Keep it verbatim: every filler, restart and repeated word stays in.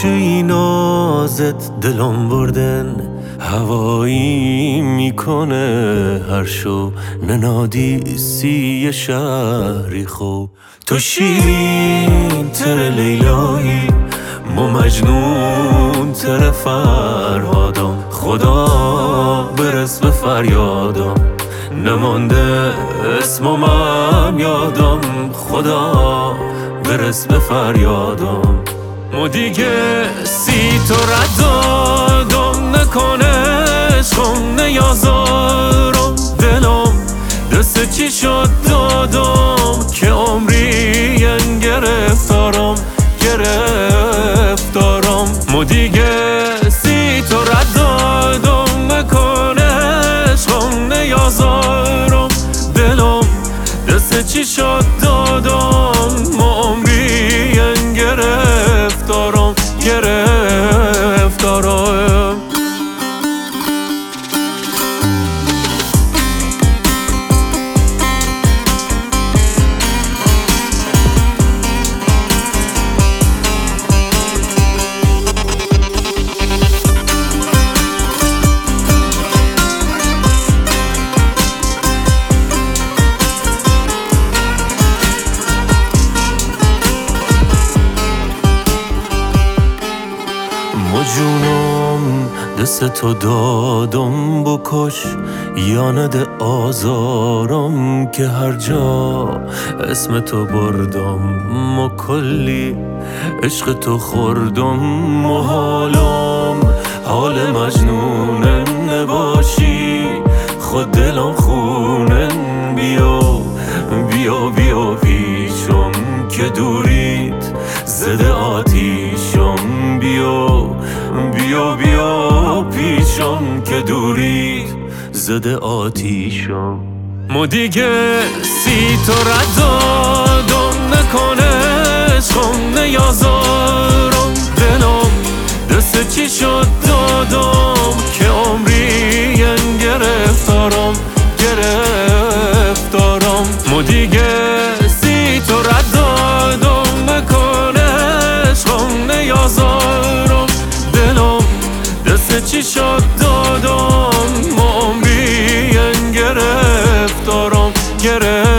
خوشوی نازت دلم بردن، هوایی میکنه هر شو ننادی سی شهری خو. تو شیرین تر لیلایی، ما مجنون تر فرهادم. خدا برس به فریادم، نمانده اسمم یادم. خدا برس به فریادم. ما دیگه سی تو ردادم، نکنه عشقم نیازارم. دلم دست چی شد دادم، که عمری ین گرفتارم گرفتارم. ما دیگه سی تو ردادم، نکنه عشقم نیازارم. دلم دست چی شد دادم، ما عمری ین گرفتارم گرفتارم. ما جونم دست تو دادم، بکش یا نده آزارم. که هر جا اسم تو بردم، ما کلی عشق تو خوردم. و حالم حال مجنونن نباشی، خود دلم خونن. بیا بیا بیا پیشم که دوریت زده آتیشم. بیا بیا بیا پیشم که دوریت زده آتیشم. ما دیگه سی تو ردادم، نکنه عشقم نیازارم. دلم دست چی شد دادم، که عمری ین گرفتارم گرفتارم. ما دیگه سی تو ردادم، نکنه عشقم نیازارم. دلم دست چی شد دادم، ما عمری ین گرفتارم گرفتارم.